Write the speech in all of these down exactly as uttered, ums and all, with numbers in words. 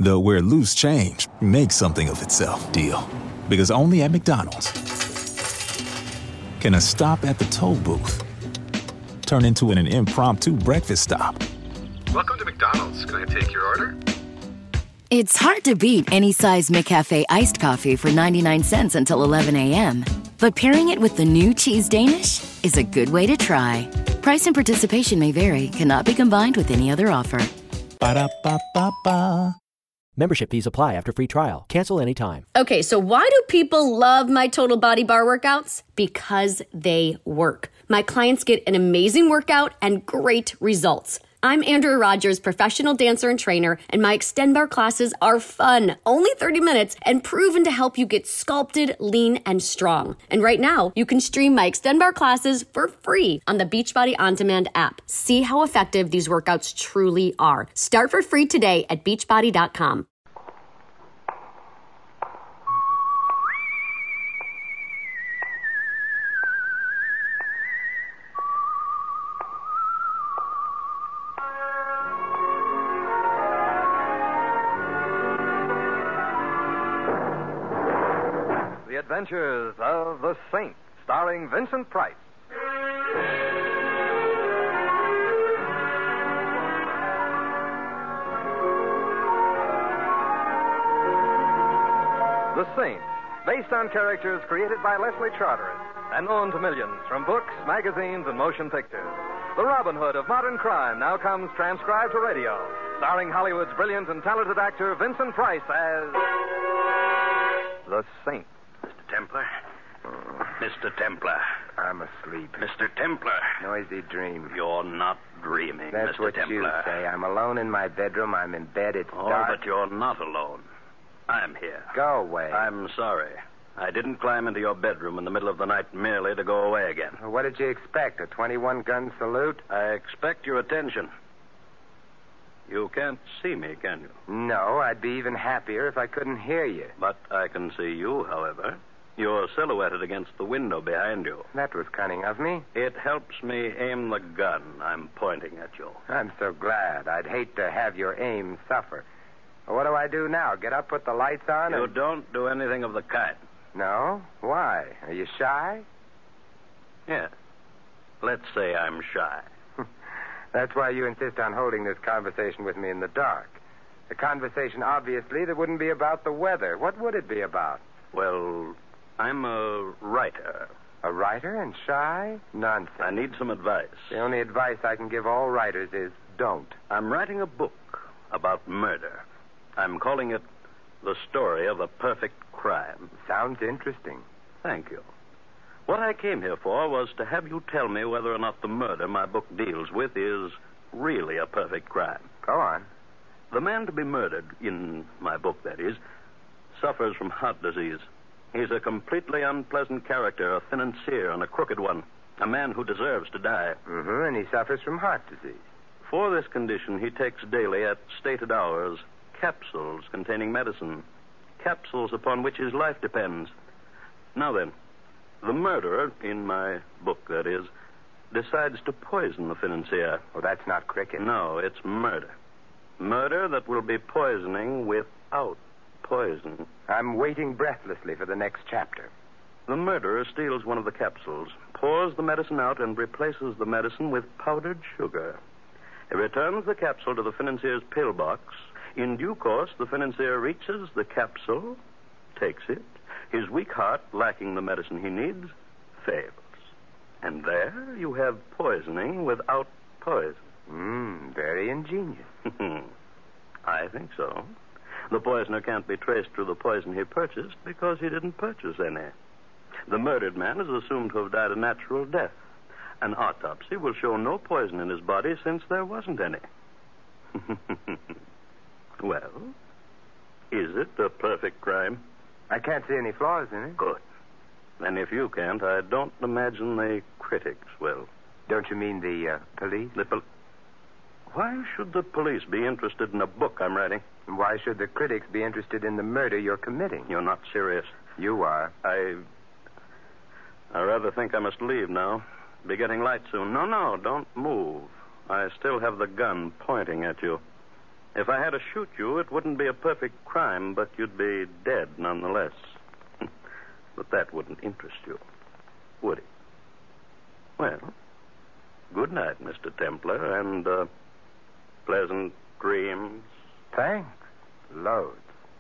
the where loose change makes something of itself deal. Because only at McDonald's can a stop at the toll booth turn into an impromptu breakfast stop. Welcome to McDonald's. Can I take your order? It's hard to beat any size McCafe iced coffee for ninety-nine cents until eleven a.m. But pairing it with the new Cheese Danish is a good way to try. Price and participation may vary. Cannot be combined with any other offer. Ba-da-ba-ba-ba. Membership fees apply after free trial. Cancel anytime. Okay, so why do people love my Total Body Bar workouts? Because they work. My clients get an amazing workout and great results. I'm Andrea Rogers, professional dancer and trainer, and my Extend Bar classes are fun, only thirty minutes, and proven to help you get sculpted, lean, and strong. And right now, you can stream my Extend Bar classes for free on the Beachbody On Demand app. See how effective these workouts truly are. Start for free today at beachbody dot com. The Adventures of the Saint, starring Vincent Price. The Saint, based on characters created by Leslie Charteris and known to millions from books, magazines, and motion pictures. The Robin Hood of modern crime now comes transcribed to radio, starring Hollywood's brilliant and talented actor Vincent Price as the Saint. Mister Templar? Oh. Mister Templar. I'm asleep. Mister Templar. Noisy dream. You're not dreaming, That's Mister what Templar. you say. I'm alone in my bedroom. I'm in bed. It's oh, dark. but you're not alone. I'm here. Go away. I'm sorry. I didn't climb into your bedroom in the middle of the night merely to go away again. Well, what did you expect? A twenty-one gun salute? I expect your attention. You can't see me, can you? No, I'd be even happier if I couldn't hear you. But I can see you, however. You're silhouetted against the window behind you. That was cunning of me. It helps me aim the gun I'm pointing at you. I'm so glad. I'd hate to have your aim suffer. Well, what do I do now? Get up, put the lights on, You and... don't do anything of the kind. No? Why? Are you shy? Yeah. Let's say I'm shy. That's why you insist on holding this conversation with me in the dark. A conversation, obviously, that wouldn't be about the weather. What would it be about? Well, I'm a writer. A writer and shy? Nonsense. I need some advice. The only advice I can give all writers is don't. I'm writing a book about murder. I'm calling it The Story of a Perfect Crime. Sounds interesting. Thank you. What I came here for was to have you tell me whether or not the murder my book deals with is really a perfect crime. Go on. The man to be murdered, in my book, that is, suffers from heart disease. He's a completely unpleasant character, a financier and a crooked one, a man who deserves to die. Mm-hmm, and he suffers from heart disease. For this condition, he takes daily, at stated hours, capsules containing medicine, capsules upon which his life depends. Now then, the murderer, in my book, that is, decides to poison the financier. Oh, that's not cricket. No, it's murder. Murder that will be poisoning without poison. I'm waiting breathlessly for the next chapter. The murderer steals one of the capsules, pours the medicine out, and replaces the medicine with powdered sugar. He returns the capsule to the financier's pillbox. In due course, the financier reaches the capsule, takes it. His weak heart, lacking the medicine he needs, fails. And there you have poisoning without poison. Mmm, very ingenious. I think so. The poisoner can't be traced through the poison he purchased because he didn't purchase any. The murdered man is assumed to have died a natural death. An autopsy will show no poison in his body since there wasn't any. Well, is it a perfect crime? I can't see any flaws in it. Good. Then if you can't, I don't imagine the critics will. Don't you mean the uh, police? The pol- Why should the police be interested in a book I'm writing? And why should the critics be interested in the murder you're committing? You're not serious. You are. I... I rather think I must leave now. Be getting light soon. No, no, don't move. I still have the gun pointing at you. If I had to shoot you, it wouldn't be a perfect crime, but you'd be dead nonetheless. But that wouldn't interest you, would it? Well, good night, Mister Templar, and uh, pleasant dreams. Thanks. Loads.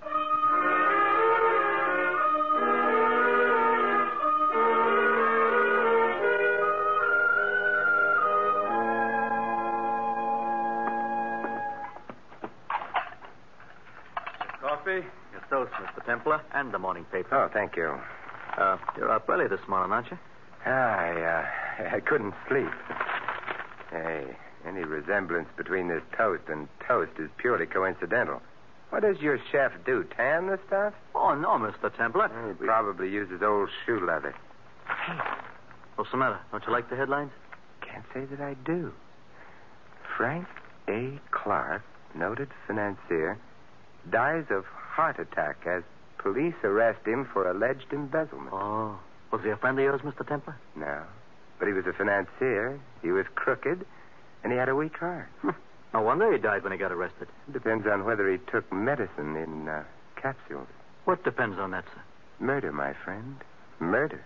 Coffee? Your toast, Mister Templar, and the morning paper. Oh, thank you. Uh, you're up early this morning, aren't you? I, uh, I couldn't sleep. Hey, any resemblance between this toast and toast is purely coincidental. What does your chef do, tan the stuff? Oh, no, Mister Templar. He we... probably uses old shoe leather. Hey, what's the matter? Don't you like the headlines? Can't say that I do. Frank A. Clark, noted financier, dies of heart attack as police arrest him for alleged embezzlement. Oh. Was he a friend of yours, Mister Templar? No. But he was a financier. He was crooked, and he had a weak heart. No wonder he died when he got arrested. It depends on whether he took medicine in uh, capsules. What depends on that, sir? Murder, my friend. Murder.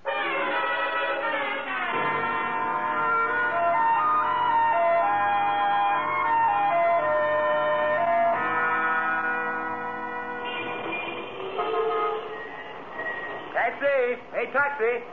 Taxi! Hey, taxi!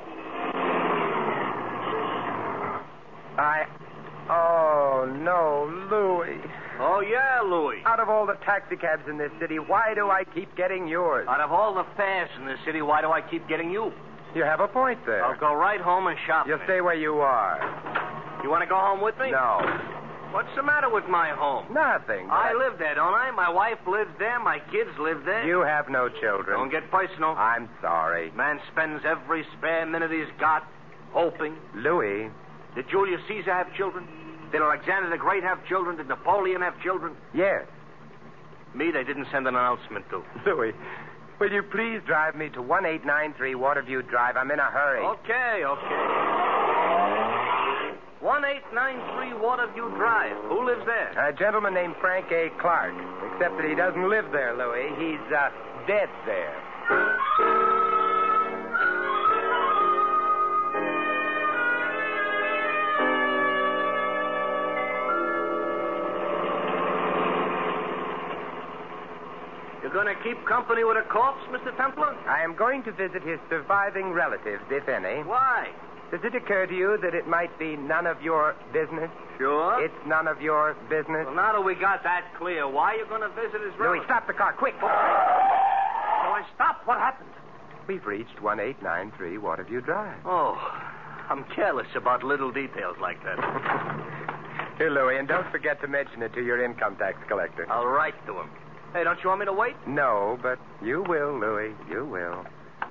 I... Oh, no, Louis. Oh, yeah, Louis. Out of all the taxicabs in this city, why do I keep getting yours? Out of all the fares in this city, why do I keep getting you? You have a point there. I'll go right home and shop. You stay where you are. You want to go home with me? No. What's the matter with my home? Nothing. I live there, don't I? My wife lives there. My kids live there. You have no children. Don't get personal. I'm sorry. Man spends every spare minute he's got hoping. Louis. Did Julius Caesar have children? Did Alexander the Great have children? Did Napoleon have children? Yes. Me, they didn't send an announcement to. Louis, will you please drive me to one eight nine three Waterview Drive? I'm in a hurry. Okay, okay. one eight nine three Waterview Drive. Who lives there? A gentleman named Frank A. Clark. Except that he doesn't live there, Louis. He's, uh, dead there. You're going to keep company with a corpse, Mister Templar? I am going to visit his surviving relatives, if any. Why? Does it occur to you that it might be none of your business? Sure. It's none of your business? Well, now that we got that clear, why are you going to visit his relatives? Louis, stop the car, quick! So I stopped. What happened? We've reached one eight nine three Waterview Drive. Oh, I'm careless about little details like that. Here, Louis, and don't forget to mention it to your income tax collector. I'll write to him. Hey, don't you want me to wait? No, but you will, Louis. You will.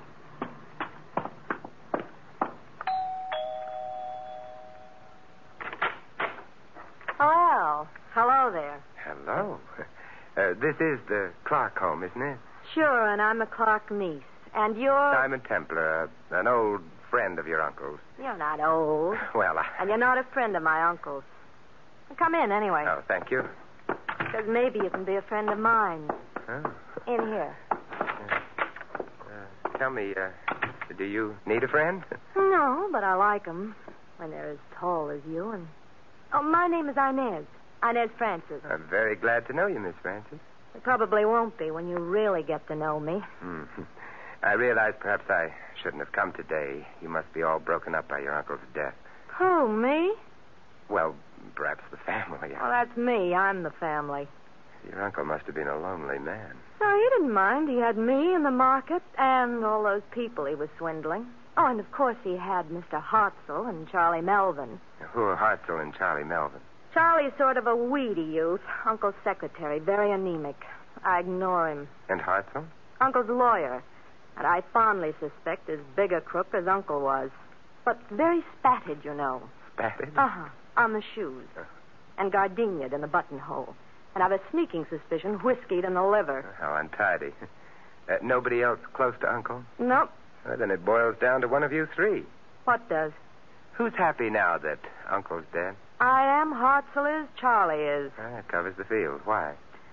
Hello. Hello there. Hello. Uh, this is the Clark home, isn't it? Sure, and I'm a Clark niece. And you're... Simon Templar, uh, an old friend of your uncle's. You're not old. Well, I... And you're not a friend of my uncle's. Come in, anyway. Oh, thank you. Because maybe you can be a friend of mine. Oh. In here. Uh, uh, tell me, uh, do you need a friend? No, but I like 'em when they're as tall as you. And oh, my name is Inez. Inez Francis. I'm very glad to know you, Miss Francis. It probably won't be when you really get to know me. Mm-hmm. I realize perhaps I shouldn't have come today. You must be all broken up by your uncle's death. Who, me? Well, perhaps the family. Well, that's me. I'm the family. Your uncle must have been a lonely man. No, he didn't mind. He had me in the market and all those people he was swindling. Oh, and of course he had Mister Hartzell and Charlie Melvin. Who are Hartzell and Charlie Melvin? Charlie's sort of a weedy youth. Uncle's secretary, very anemic. I ignore him. And Hartzell? Uncle's lawyer. And I fondly suspect as big a crook as Uncle was. But very spatted, you know. Spatted? Uh-huh. On the shoes. Uh. And gardenia'd in the buttonhole. And I've a sneaking suspicion whiskeyed in the liver. How untidy. Uh, nobody else close to Uncle? Nope. Well, then it boils down to one of you three. What does? Who's happy now that Uncle's dead? I am, Hartzell is, Charlie is. Ah, that covers the field. Why?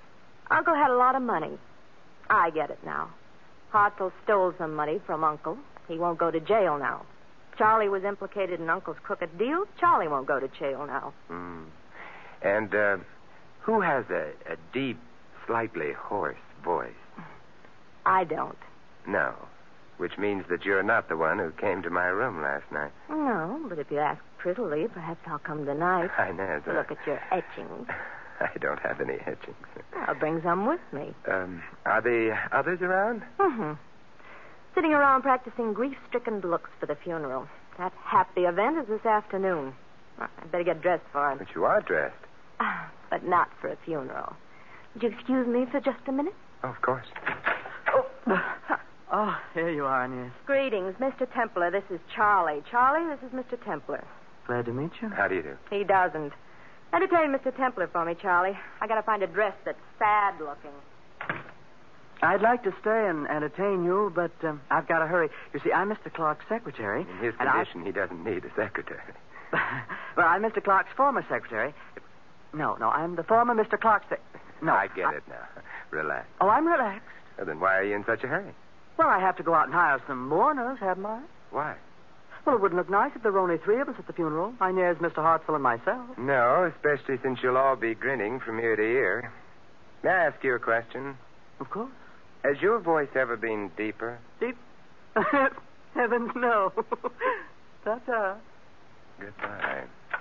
Uncle had a lot of money. I get it now. Hartzell stole some money from Uncle. He won't go to jail now. Charlie was implicated in Uncle's crooked deal. Charlie won't go to jail now. Mm. And uh, who has a, a deep, slightly hoarse voice? I don't. No. Which means that you're not the one who came to my room last night. No, but if you ask prettily, perhaps I'll come tonight. Inez. To look at your etchings. I don't have any etchings. I'll bring some with me. Um, are the others around? Mm-hmm. Sitting around practicing grief-stricken looks for the funeral. That happy event is this afternoon. I'd better get dressed for it. But you are dressed. But not for a funeral. Would you excuse me for just a minute? Oh, of course. Oh, oh here you are, Inez. Greetings, Mister Templar. This is Charlie. Charlie, this is Mister Templar. Glad to meet you. How do you do? He doesn't. Entertain Mister Templar for me, Charlie. I gotta find a dress that's sad-looking. I'd like to stay and entertain you, but um, I've got to hurry. You see, I'm Mister Clark's secretary. In his condition, I... he doesn't need a secretary. Well, I'm Mister Clark's former secretary. No, no, I'm the former Mister Clark's... Se- no, I get I... it now. Relax. Oh, I'm relaxed. Well, then why are you in such a hurry? Well, I have to go out and hire some mourners, haven't I? Why? Well, it wouldn't look nice if there were only three of us at the funeral. Inez, Mister Hartzell, and myself. No, especially since you'll all be grinning from ear to ear. May I ask you a question? Of course. Has your voice ever been deeper? Deep? Heavens, no. Ta-ta. Goodbye.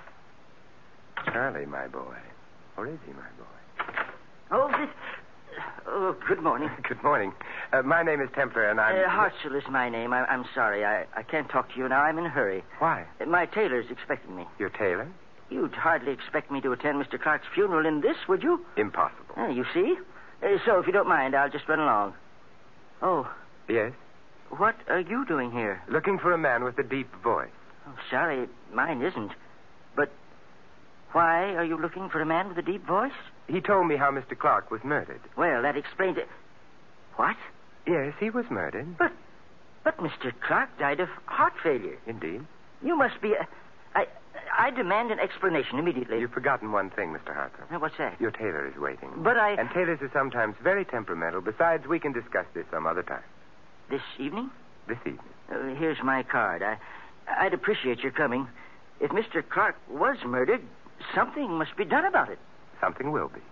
Charlie, my boy. Or is he my boy? Oh, this... Oh, good morning. Good morning. Uh, my name is Templar, and I'm... Uh, Hartzell is my name. I, I'm sorry. I, I can't talk to you now. I'm in a hurry. Why? Uh, my tailor's expecting me. Your tailor? You'd hardly expect me to attend Mister Clark's funeral in this, would you? Impossible. Uh, you see? Uh, so, if you don't mind, I'll just run along. Oh. Yes? What are you doing here? Looking for a man with a deep voice. Oh, sorry, mine isn't. But why are you looking for a man with a deep voice? He told me how Mister Clark was murdered. Well, that explains it. What? Yes, he was murdered. But, but Mister Clark died of heart failure. Indeed. You must be a... I, I demand an explanation immediately. You've forgotten one thing, Mister Hartzell. Uh, what's that? Your tailor is waiting. But I... And tailors are sometimes very temperamental. Besides, we can discuss this some other time. This evening? This evening. Uh, here's my card. I, I'd appreciate your coming. If Mister Clark was murdered, something must be done about it. Something will be.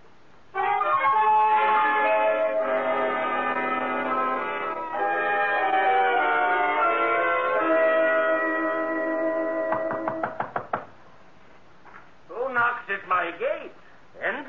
Who knocks at my gate? Enter.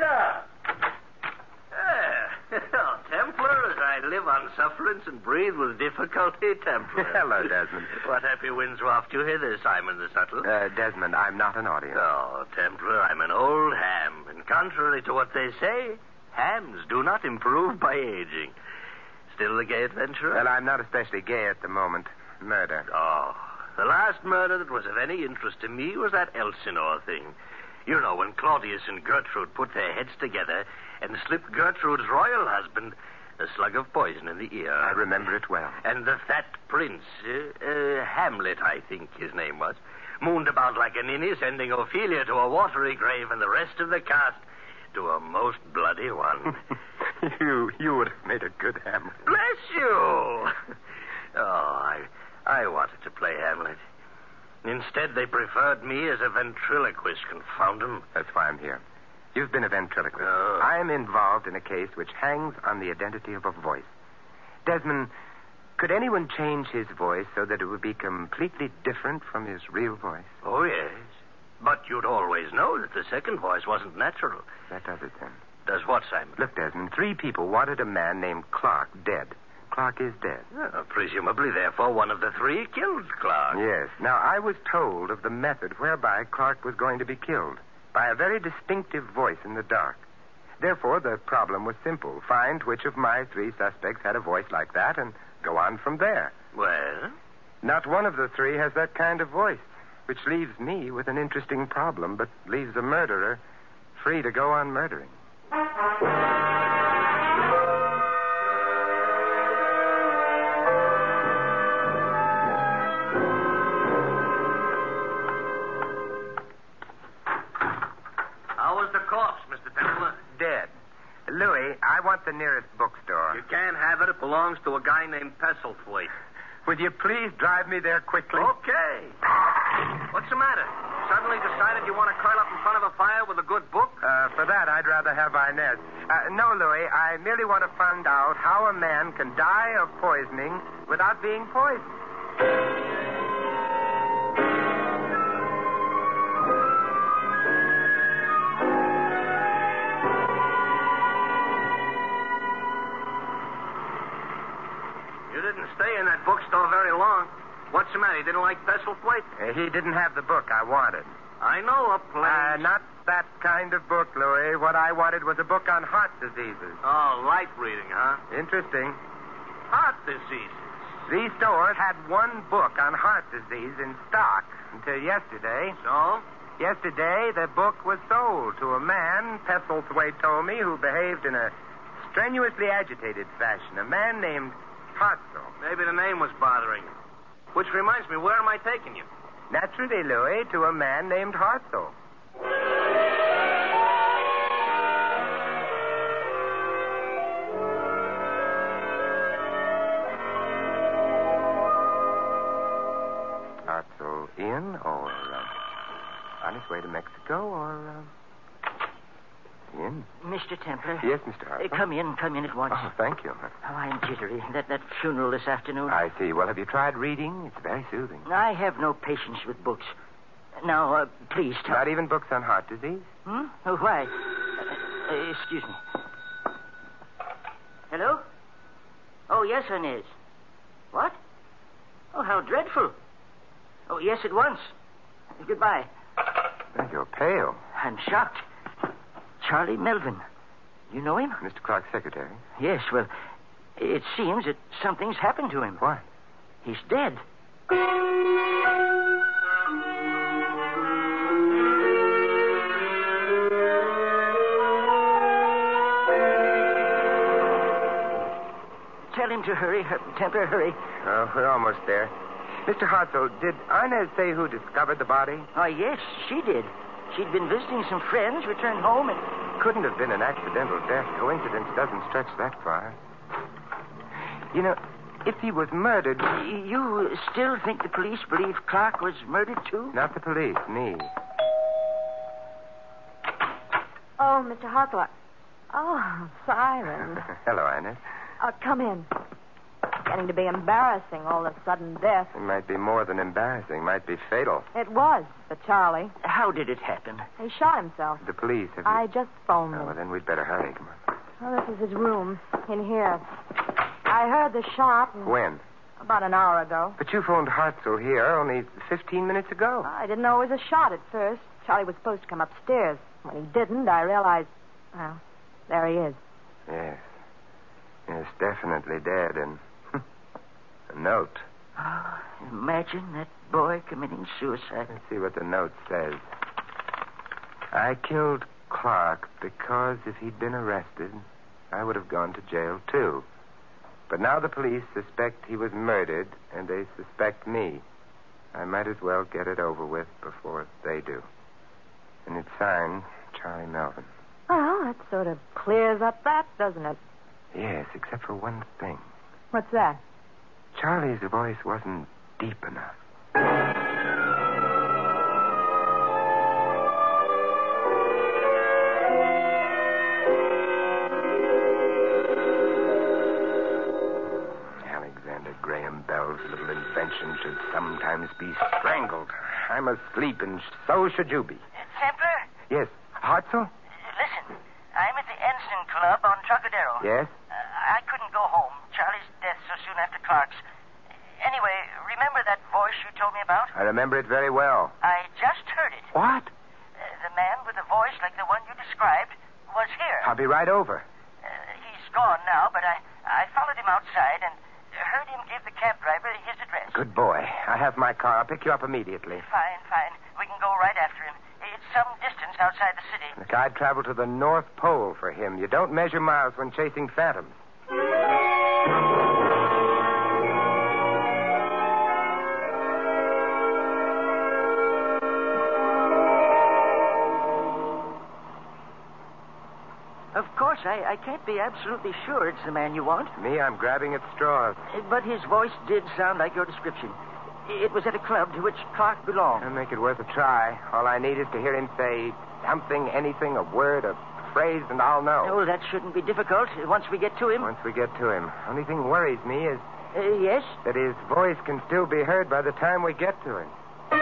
Oh, Templar, as I live on sufferance and breathe with difficulty, Templar. Hello, Desmond. What happy winds waft you hither, Simon the Subtle? Uh, Desmond, I'm not an audience. Oh, Templar, I'm an old ham. And contrary to what they say, hams do not improve by aging. Still the gay adventurer? Well, I'm not especially gay at the moment. Murder. Oh, the last murder that was of any interest to me was that Elsinore thing. You know, when Claudius and Gertrude put their heads together and slipped Gertrude's royal husband a slug of poison in the ear. I remember it well. And the fat prince, uh, uh, Hamlet, I think his name was, mooned about like a ninny, sending Ophelia to a watery grave and the rest of the cast to a most bloody one. you you would have made a good Hamlet. Bless you! Oh, I, I wanted to play Hamlet. Instead, they preferred me as a ventriloquist, confound them. That's why I'm here. You've been a ventriloquist. Oh. I'm involved in a case which hangs on the identity of a voice. Desmond, could anyone change his voice so that it would be completely different from his real voice? Oh, yes. But you'd always know that the second voice wasn't natural. That does it, then. Does what, Simon? Look, Desmond, three people wanted a man named Clark dead. Clark is dead. Uh, presumably, therefore, one of the three killed Clark. Yes. Now, I was told of the method whereby Clark was going to be killed. By a very distinctive voice in the dark. Therefore, the problem was simple. Find which of my three suspects had a voice like that and go on from there. Well? Not one of the three has that kind of voice, which leaves me with an interesting problem, but leaves the murderer free to go on murdering. the nearest bookstore? You can't have it. It belongs to a guy named Pestlethwaite. Would you please drive me there quickly? Okay. What's the matter? Suddenly decided you want to curl up in front of a fire with a good book? Uh, for that, I'd rather have Inez. Uh, no, Louis, I merely want to find out how a man can die of poisoning without being poisoned. You didn't stay in that bookstore very long. What's the matter? You didn't like Pestlethwaite? Uh, he didn't have the book I wanted. I know a place. Uh, not that kind of book, Louis. What I wanted was a book on heart diseases. Oh, light reading, huh? Interesting. Heart diseases. These stores had one book on heart disease in stock until yesterday. So? Yesterday, the book was sold to a man, Pestlethwaite told me, who behaved in a strenuously agitated fashion. A man named Hartzell. Maybe the name was bothering you. Which reminds me, where am I taking you? Naturally, Louis, to a man named Hartzell. Hartzell in or uh, on his way to Mexico or uh, in? Mister Templar. Yes, Mister Hartzell. Uh, come in, come in at once. Oh, thank you. Oh, I'm jittery. That, that funeral this afternoon. I see. Well, have you tried reading? It's very soothing. I have no patience with books. Now, uh, please tell... Not even books on heart disease? Hmm? Oh, why? Uh, uh, excuse me. Hello? Oh, yes, Inez. What? Oh, how dreadful. Oh, yes, at once. Goodbye. Well, you're pale. I'm shocked. Charlie Melvin. You know him? Mister Clark's secretary. Yes, well, it seems that something's happened to him. What? He's dead. Tell him to hurry. Templar, hurry. Oh, we're almost there. Mister Hartzell, did Inez say who discovered the body? Oh, yes, she did. She'd been visiting some friends, returned home, and... Couldn't have been an accidental death. Coincidence doesn't stretch that far. You know, if he was murdered... You still think the police believe Clark was murdered, too? Not the police, me. Oh, Mister Hartzell. Oh, Siren. Hello, Inez. Uh, come in. Getting to be embarrassing, all of a sudden death. It might be more than embarrassing. Might be fatal. It was for Charlie. How did it happen? He shot himself. The police, have you... I just phoned Oh, them. well, then we'd better hurry. Come on. Oh, this is his room, in here. I heard the shot. And When? about an hour ago. But you phoned Hartzell here only fifteen minutes ago. I didn't know it was a shot at first. Charlie was supposed to come upstairs. When he didn't, I realized, well, there he is. Yes. Yes, definitely dead. And a note. Oh, imagine that boy committing suicide. Let's see what the note says. I killed Clark because if he'd been arrested, I would have gone to jail, too. But now the police suspect he was murdered, and they suspect me. I might as well get it over with before they do. And it's signed Charlie Melvin. Well, that sort of clears up that, doesn't it? Yes, except for one thing. What's that? Charlie's voice wasn't deep enough. Alexander Graham Bell's little invention should sometimes be strangled. I'm asleep, and so should you be. Templar? Yes. Hartzell? Listen, I'm at the Ensign Club on Trocadero. Yes? Uh, I couldn't go home. Charlie's death so soon after Clark's. Anyway, remember that voice you told me about? I remember it very well. I just heard it. What? Uh, the man with a voice like the one you described was here. I'll be right over. Uh, he's gone now, but I, I followed him outside and heard him give the cab driver his address. Good boy. I have my car. I'll pick you up immediately. Fine, fine. We can go right after him. It's some distance outside the city. Look, I'd travel to the North Pole for him. You don't measure miles when chasing phantoms. Of course, I, I can't be absolutely sure it's the man you want. Me, I'm grabbing at straws. But his voice did sound like your description. It was at a club to which Clark belonged. I'll make it worth a try. All I need is to hear him say something, anything, a word, a phrase, and I'll know. Oh, that shouldn't be difficult once we get to him. Once we get to him. Only thing worries me is... Uh, yes? That his voice can still be heard by the time we get to him.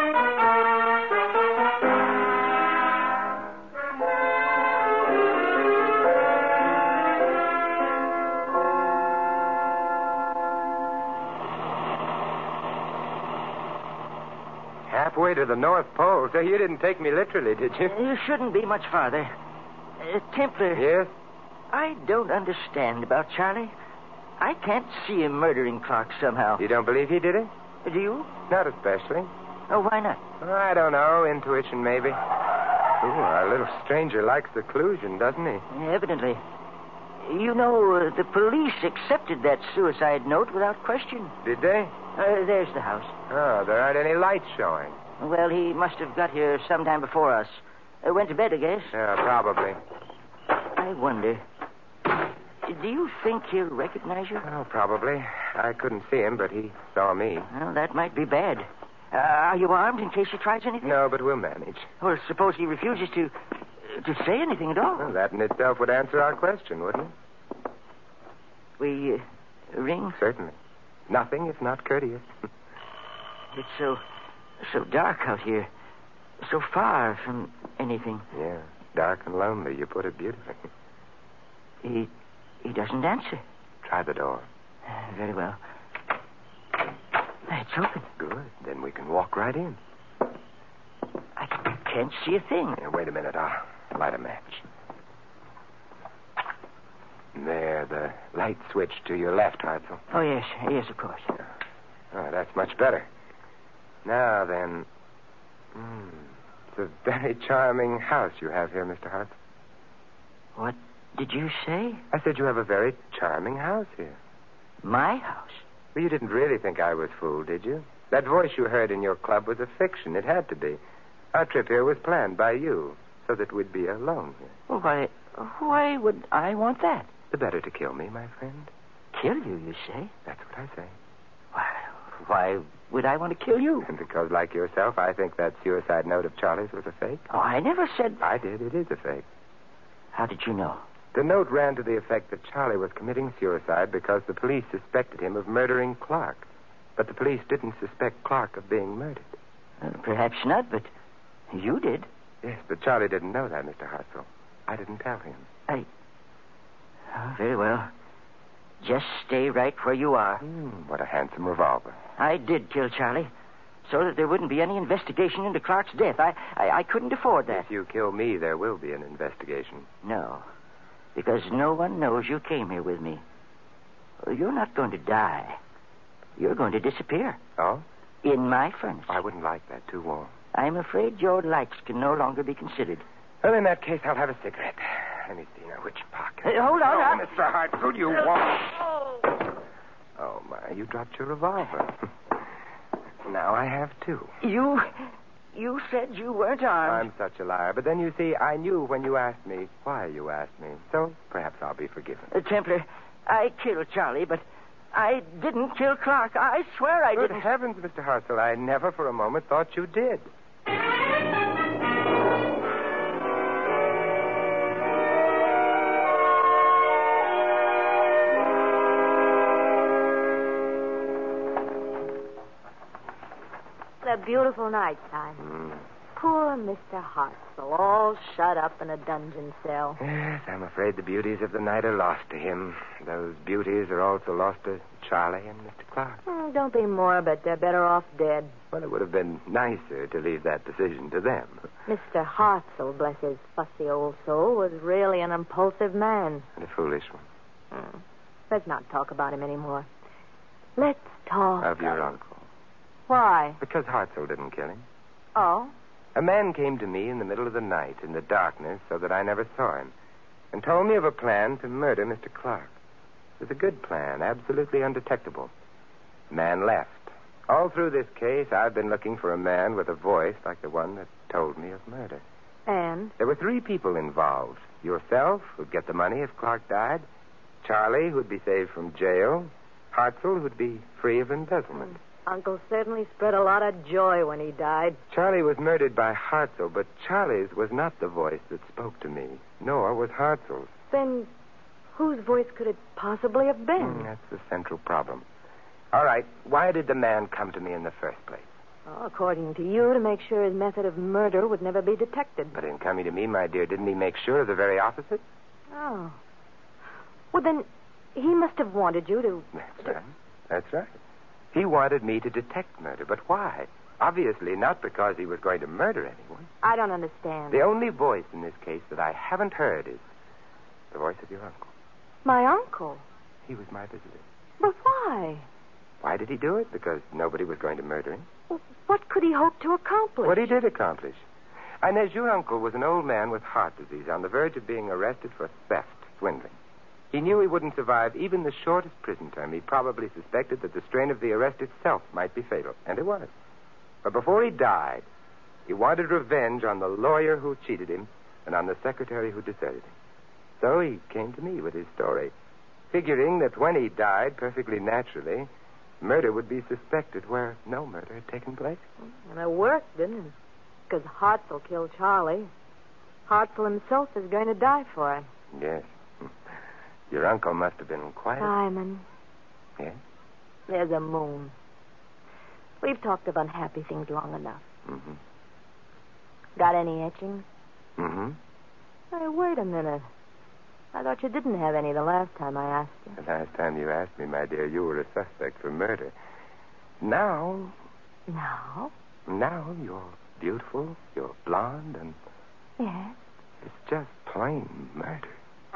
Halfway to the North Pole, so you didn't take me literally, did you? You shouldn't be much farther. Uh, Templar. Yes? I don't understand about Charlie. I can't see him murdering Clark somehow. You don't believe he did it? Do you? Not especially. Oh, why not? I don't know. Intuition, maybe. Ooh, our little stranger likes seclusion, doesn't he? Evidently. You know, uh, the police accepted that suicide note without question. Did they? Uh, there's the house. Oh, there aren't any lights showing. Well, he must have got here sometime before us. Uh, went to bed, I guess. Yeah, probably. I wonder. Do you think he'll recognize you? Oh, probably. I couldn't see him, but he saw me. Well, that might be bad. Uh, are you armed in case he tries anything? No, but we'll manage. Well, suppose he refuses to to say anything at all. Well, that in itself would answer our question, wouldn't it? We uh, ring? Certainly. Nothing if not courteous. It's so so dark out here. So far from anything. Yeah, dark and lonely. You put it beautifully. He he doesn't answer. Try the door. Uh, very well. It's open. Good. Then we can walk right in. I can't see a thing. Yeah, wait a minute. I'll light a match. There, the light switch to your left, Hartzell. Oh, yes. Yes, of course. Yeah. Oh, that's much better. Now, then... Mm, it's a very charming house you have here, Mister Hartzell. What did you say? I said you have a very charming house here. My house? Well, you didn't really think I was fooled, did you? That voice you heard in your club was a fiction. It had to be. Our trip here was planned by you, so that we'd be alone here. Well, why, why would I want that? The better to kill me, my friend. Kill you, you say? That's what I say. Why, why would I want to kill you? And because, like yourself, I think that suicide note of Charlie's was a fake. Oh, I never said... I did. It is a fake. How did you know? The note ran to the effect that Charlie was committing suicide because the police suspected him of murdering Clark. But the police didn't suspect Clark of being murdered. Uh, perhaps not, but you did. Yes, but Charlie didn't know that, Mister Hartzell. I didn't tell him. I... Oh, very well. Just stay right where you are. Mm, what a handsome revolver. I did kill Charlie, so that there wouldn't be any investigation into Clark's death. I, I, I couldn't afford that. If you kill me, there will be an investigation. No, because no one knows you came here with me. You're not going to die. You're going to disappear. Oh? In my furnace. I wouldn't like that. Too warm. I'm afraid your likes can no longer be considered. Well, in that case, I'll have a cigarette. Let me see now. Which pocket? Hey, hold on. Oh, I... Mister Hartzell, you won't. Oh, my. You dropped your revolver. Now I have two. You... You said you weren't armed. I'm such a liar. But then, you see, I knew when you asked me why you asked me. So perhaps I'll be forgiven. Uh, Templar, I killed Charlie, but I didn't kill Clark. I swear I Good didn't. Good heavens, Mister Hartzell. I never for a moment thought you did. A beautiful night time. Mm. Poor Mister Hartzell, all shut up in a dungeon cell. Yes, I'm afraid the beauties of the night are lost to him. Those beauties are also lost to Charlie and Mister Clark. Mm, don't be morbid. They're better off dead. Well, it would have been nicer to leave that decision to them. Mister Hartzell, bless his fussy old soul, was really an impulsive man. And a foolish one. Mm. Let's not talk about him anymore. Let's talk... Of your uncle. Why? Because Hartzell didn't kill him. Oh? A man came to me in the middle of the night, in the darkness, so that I never saw him, and told me of a plan to murder Mister Clark. It was a good plan, absolutely undetectable. The man left. All through this case, I've been looking for a man with a voice like the one that told me of murder. And? There were three people involved. Yourself would get the money if Clark died. Charlie would be saved from jail. Hartzell would be free of embezzlement. Uncle certainly spread a lot of joy when he died. Charlie was murdered by Hartzell, but Charlie's was not the voice that spoke to me, nor was Hartzell's. Then whose voice could it possibly have been? Mm, that's the central problem. All right, why did the man come to me in the first place? Well, according to you, to make sure his method of murder would never be detected. But in coming to me, my dear, didn't he make sure of the very opposite? Oh. Well, then, he must have wanted you to... That's right. That's right. He wanted me to detect murder, but why? Obviously not because he was going to murder anyone. I don't understand. The only voice in this case that I haven't heard is the voice of your uncle. My uncle? He was my visitor. But why? Why did he do it? Because nobody was going to murder him. Well, what could he hope to accomplish? What he did accomplish. Inez, your uncle was an old man with heart disease on the verge of being arrested for theft, swindling. He knew he wouldn't survive even the shortest prison term. He probably suspected that the strain of the arrest itself might be fatal, and it was. But before he died, he wanted revenge on the lawyer who cheated him and on the secretary who deserted him. So he came to me with his story, figuring that when he died, perfectly naturally, murder would be suspected where no murder had taken place. And it worked, didn't it? Because Hartzell killed Charlie. Hartzell himself is going to die for it. Yes. Your uncle must have been quite... Simon. Yes? There's a moon. We've talked of unhappy things long enough. Mm-hmm. Got any etchings? Mm-hmm. Hey, wait a minute. I thought you didn't have any the last time I asked you. The last time you asked me, my dear, you were a suspect for murder. Now... Now? Now you're beautiful, you're blonde, and... Yes? It's just plain murder.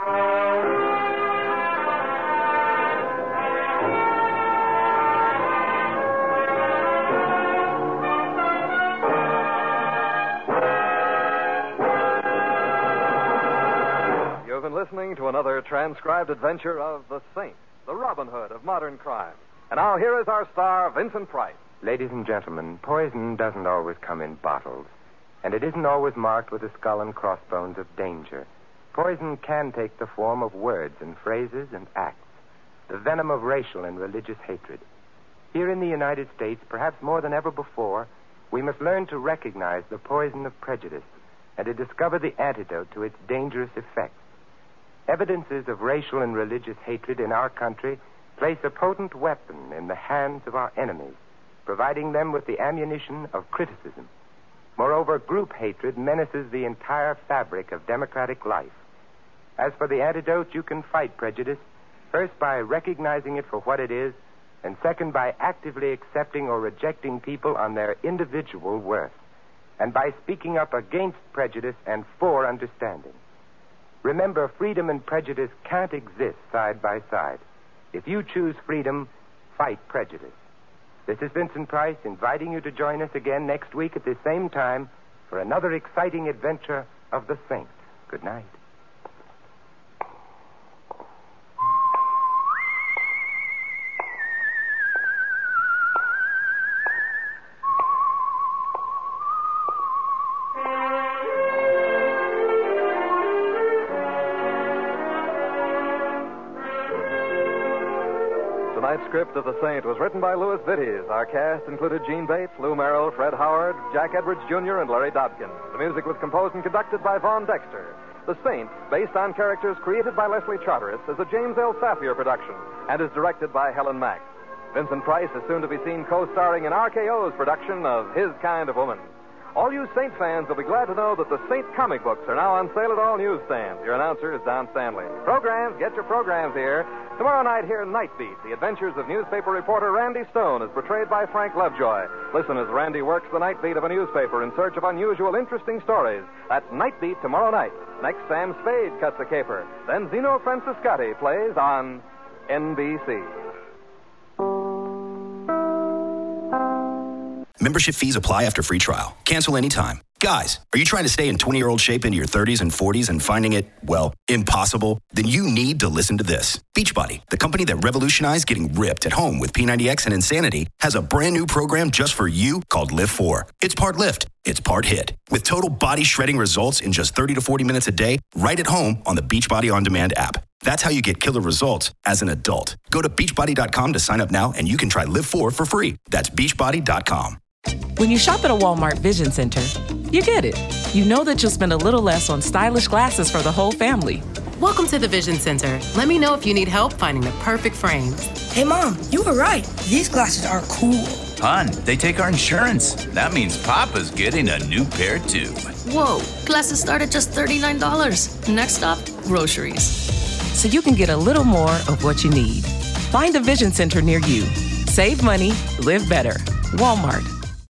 You've been listening to another transcribed adventure of the Saint, the Robin Hood of modern crime. And now here is our star, Vincent Price. Ladies and gentlemen, poison doesn't always come in bottles, and it isn't always marked with the skull and crossbones of danger. Poison can take the form of words and phrases and acts, the venom of racial and religious hatred. Here in the United States, perhaps more than ever before, we must learn to recognize the poison of prejudice and to discover the antidote to its dangerous effects. Evidences of racial and religious hatred in our country place a potent weapon in the hands of our enemies, providing them with the ammunition of criticism. Moreover, group hatred menaces the entire fabric of democratic life. As for the antidote, you can fight prejudice, first by recognizing it for what it is, and second by actively accepting or rejecting people on their individual worth, and by speaking up against prejudice and for understanding. Remember, freedom and prejudice can't exist side by side. If you choose freedom, fight prejudice. This is Vincent Price inviting you to join us again next week at the same time for another exciting adventure of the Saint. Good night. Tonight's script of The Saint was written by Louis Vittes. Our cast included Gene Bates, Lou Merrill, Fred Howard, Jack Edwards Junior, and Larry Dobkin. The music was composed and conducted by Vaughn Dexter. The Saint, based on characters created by Leslie Charteris, is a James L. Safier production and is directed by Helen Mack. Vincent Price is soon to be seen co-starring in R K O's production of His Kind of Woman. All you Saint fans will be glad to know that the Saint comic books are now on sale at all newsstands. Your announcer is Don Stanley. Programs, get your programs here. Tomorrow night, hear Night Beat, the adventures of newspaper reporter Randy Stone, as portrayed by Frank Lovejoy. Listen as Randy works the night beat of a newspaper in search of unusual, interesting stories. That's Night Beat tomorrow night. Next, Sam Spade cuts a caper. Then Zeno Franciscati plays on N B C. Membership fees apply after free trial. Cancel anytime. Guys, are you trying to stay in twenty-year-old shape into your thirties and forties and finding it, well, impossible? Then you need to listen to this. Beachbody, the company that revolutionized getting ripped at home with P ninety X and Insanity, has a brand new program just for you called Lift four. It's part lift, it's part hit, with total body shredding results in just thirty to forty minutes a day, right at home on the Beachbody On Demand app. That's how you get killer results as an adult. Go to beachbody dot com to sign up now, and you can try Lift four for free. That's beachbody dot com. When you shop at a Walmart Vision Center, you get it. You know that you'll spend a little less on stylish glasses for the whole family. Welcome to the Vision Center. Let me know if you need help finding the perfect frames. Hey, Mom, you were right. These glasses are cool. Hon, they take our insurance. That means Papa's getting a new pair, too. Whoa, glasses start at just thirty-nine dollars. Next stop, groceries. So you can get a little more of what you need. Find a Vision Center near you. Save money, live better. Walmart.